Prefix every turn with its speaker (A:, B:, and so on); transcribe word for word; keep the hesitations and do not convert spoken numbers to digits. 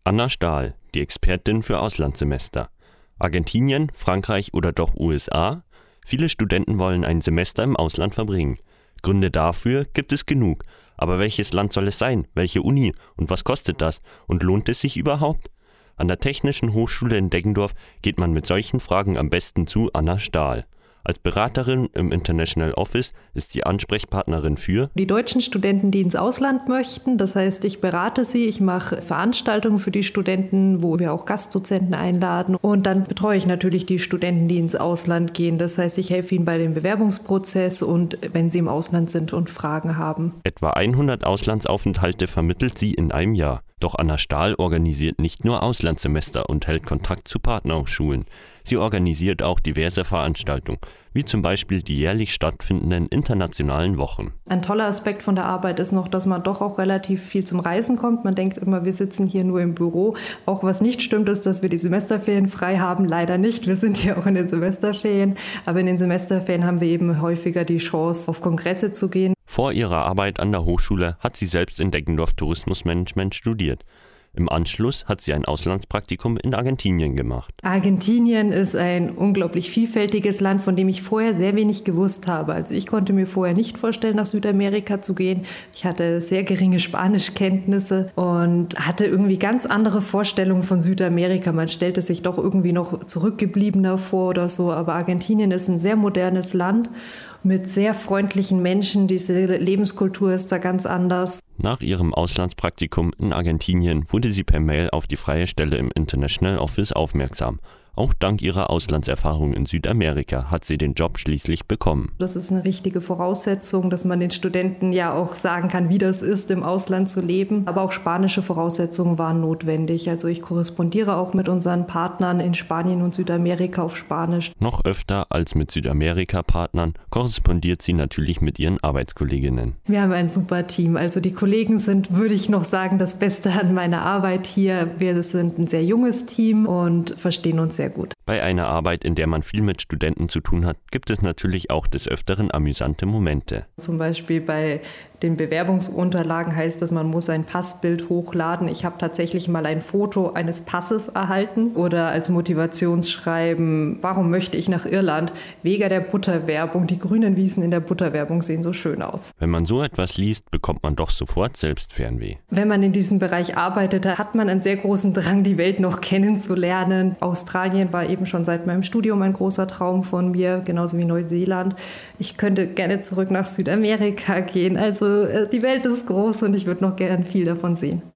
A: Anna Stahl, die Expertin für Auslandssemester. Argentinien, Frankreich oder doch U S A? Viele Studenten wollen ein Semester im Ausland verbringen. Gründe dafür gibt es genug. Aber welches Land soll es sein? Welche Uni? Und was kostet das? Und lohnt es sich überhaupt? An der Technischen Hochschule in Deggendorf geht man mit solchen Fragen am besten zu Anna Stahl. Als Beraterin im International Office ist sie Ansprechpartnerin für
B: die deutschen Studenten, die ins Ausland möchten. Das heißt, ich berate sie, ich mache Veranstaltungen für die Studenten, wo wir auch Gastdozenten einladen. Und dann betreue ich natürlich die Studenten, die ins Ausland gehen. Das heißt, ich helfe ihnen bei dem Bewerbungsprozess und wenn sie im Ausland sind und Fragen haben.
A: Etwa hundert Auslandsaufenthalte vermittelt sie in einem Jahr. Doch Anna Stahl organisiert nicht nur Auslandssemester und hält Kontakt zu Partnerhochschulen. Sie organisiert auch diverse Veranstaltungen, wie zum Beispiel die jährlich stattfindenden internationalen Wochen.
B: Ein toller Aspekt von der Arbeit ist noch, dass man doch auch relativ viel zum Reisen kommt. Man denkt immer, wir sitzen hier nur im Büro. Auch was nicht stimmt, ist, dass wir die Semesterferien frei haben. Leider nicht. Wir sind hier auch in den Semesterferien. Aber in den Semesterferien haben wir eben häufiger die Chance, auf Kongresse zu gehen.
A: Vor ihrer Arbeit an der Hochschule hat sie selbst in Deggendorf Tourismusmanagement studiert. Im Anschluss hat sie ein Auslandspraktikum in Argentinien gemacht.
B: Argentinien ist ein unglaublich vielfältiges Land, von dem ich vorher sehr wenig gewusst habe. Also ich konnte mir vorher nicht vorstellen, nach Südamerika zu gehen. Ich hatte sehr geringe Spanischkenntnisse und hatte irgendwie ganz andere Vorstellungen von Südamerika. Man stellte sich doch irgendwie noch zurückgebliebener vor oder so. Aber Argentinien ist ein sehr modernes Land mit sehr freundlichen Menschen. Diese Lebenskultur ist da ganz anders.
A: Nach ihrem Auslandspraktikum in Argentinien wurde sie per Mail auf die freie Stelle im International Office aufmerksam. Auch dank ihrer Auslandserfahrung in Südamerika hat sie den Job schließlich bekommen.
B: Das ist eine wichtige Voraussetzung, dass man den Studenten ja auch sagen kann, wie das ist, im Ausland zu leben. Aber auch spanische Voraussetzungen waren notwendig. Also ich korrespondiere auch mit unseren Partnern in Spanien und Südamerika auf Spanisch.
A: Noch öfter als mit Südamerika-Partnern korrespondiert sie natürlich mit ihren Arbeitskolleginnen.
B: Wir haben ein super Team. Also die Kollegen sind, würde ich noch sagen, das Beste an meiner Arbeit hier. Wir sind ein sehr junges Team und verstehen uns sehr gut.
A: Bei einer Arbeit, in der man viel mit Studenten zu tun hat, gibt es natürlich auch des Öfteren amüsante Momente.
B: Zum Beispiel bei den Bewerbungsunterlagen heißt es, man muss ein Passbild hochladen. Ich habe tatsächlich mal ein Foto eines Passes erhalten. Oder als Motivationsschreiben, warum möchte ich nach Irland? Wegen der Butterwerbung. Die grünen Wiesen in der Butterwerbung sehen so schön aus.
A: Wenn man so etwas liest, bekommt man doch sofort selbst Fernweh.
B: Wenn man in diesem Bereich arbeitet, hat man einen sehr großen Drang, die Welt noch kennenzulernen. Australien war eben schon seit meinem Studium ein großer Traum von mir, genauso wie Neuseeland. Ich könnte gerne zurück nach Südamerika gehen. Also die Welt ist groß und ich würde noch gern viel davon sehen.